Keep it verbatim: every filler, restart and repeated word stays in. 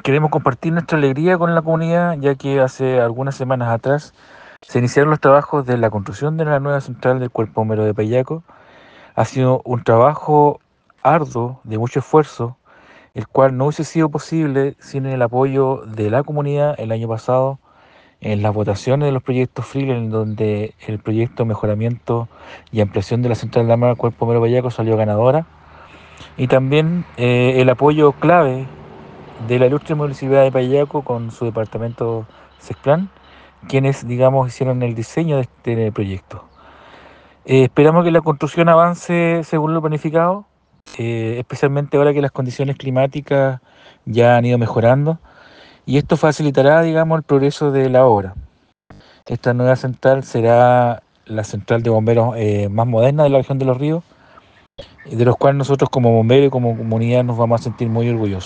Queremos compartir nuestra alegría con la comunidad, ya que hace algunas semanas atrás se iniciaron los trabajos de la construcción de la nueva central del Cuerpo Bombero de Payaco. Ha sido un trabajo arduo, de mucho esfuerzo, el cual no hubiese sido posible sin el apoyo de la comunidad el año pasado en las votaciones de los proyectos Freeland, en donde el proyecto Mejoramiento y Ampliación de la Central de Armada del Cuerpo Bombero de Payaco salió ganadora, y también eh, el apoyo clave de la ilustre Municipalidad de Payaco con su departamento SECPLAN, quienes, digamos, hicieron el diseño de este proyecto. Eh, esperamos que la construcción avance según lo planificado, eh, especialmente ahora que las condiciones climáticas ya han ido mejorando, y esto facilitará, digamos, el progreso de la obra. Esta nueva central será la central de bomberos eh, más moderna de la región de Los Ríos, de los cuales nosotros como bomberos y como comunidad nos vamos a sentir muy orgullosos.